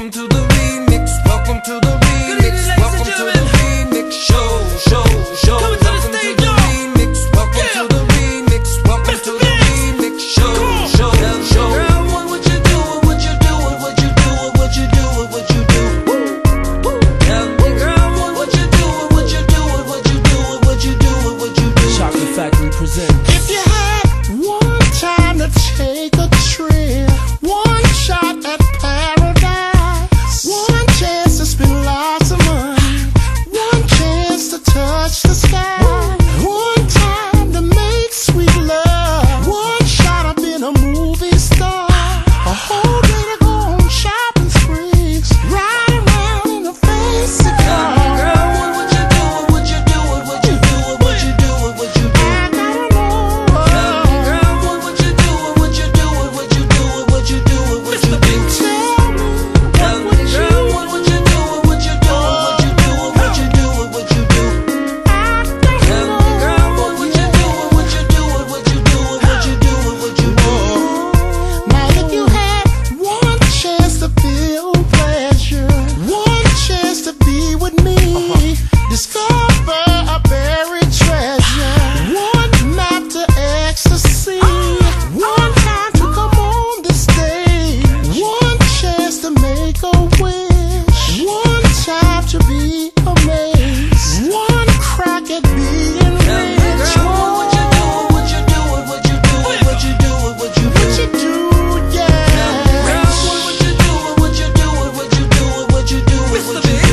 welcome to the remix. Welcome to the remix. Welcome to the remix. Show. Coming to the stage, y'all. Welcome to the remix. Welcome to the remix. Show. Girl, what you doing? What you doing? What you doing? What you doing? What you doing? Tell me, girl, what you doing? What you doing? What you doing? What you doing? What you doing? Chocolate Factory presents. If you had one time to take a trip, one shot at paradise, one chance to spend lots of money, one chance to touch the sky, one time to make sweet love, one shot up in a movie star, a whole day to go on shopping sprees, ride around in a fancy car. Girl, what you doing? What you doing? What you doing? What you doing? What you doing? I gotta know. Girl, what you doing? What you doing? What you doing? What you doing? What you doing? Tell me what you Girl, what you doing? What you doing? What you doing? What you doing? What you doing? Tell me, girl, what you doing? What you doing? What you doing? What you doing? What you doing? Now if you had one chance to feel pleasure, one chance to be with me, discover a buried treasure, one map to ecstasy, one time to come on the stage, one chance to make a wish, one time to be amazed, one crack at being rich. Girl, what you doing? What you doing? What you doing? What you doing? What you What doing? you do, yeah. Girl, what you doing? What you doing? What you doing? What you doing? What you doing?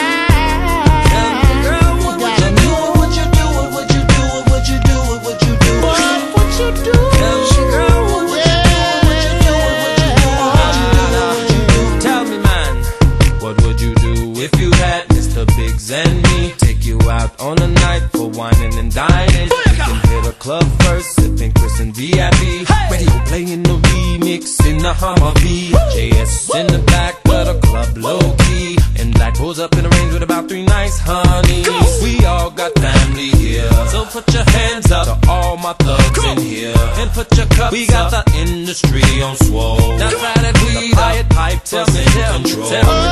Girl, what you doing? What you doing? What you doing? What you doing? What you doing? What you do? Girl, what you doing? What you doing? What you doing? Tell me, man, what would you do if you had Mr. Biggs and me? Take you out on a night for whining and dining. We can hit a club first, sipping Chris and VIP. Radio playing the remix in the Hummer V. JS in the back of the club, low key. And Black pulls up in the range with about 3 nice honeys. We all got family here, so put your hands up to all my thugs in here, and put your cups up. We got the industry on swole. Now try that weed, diet pipe, tell me, control.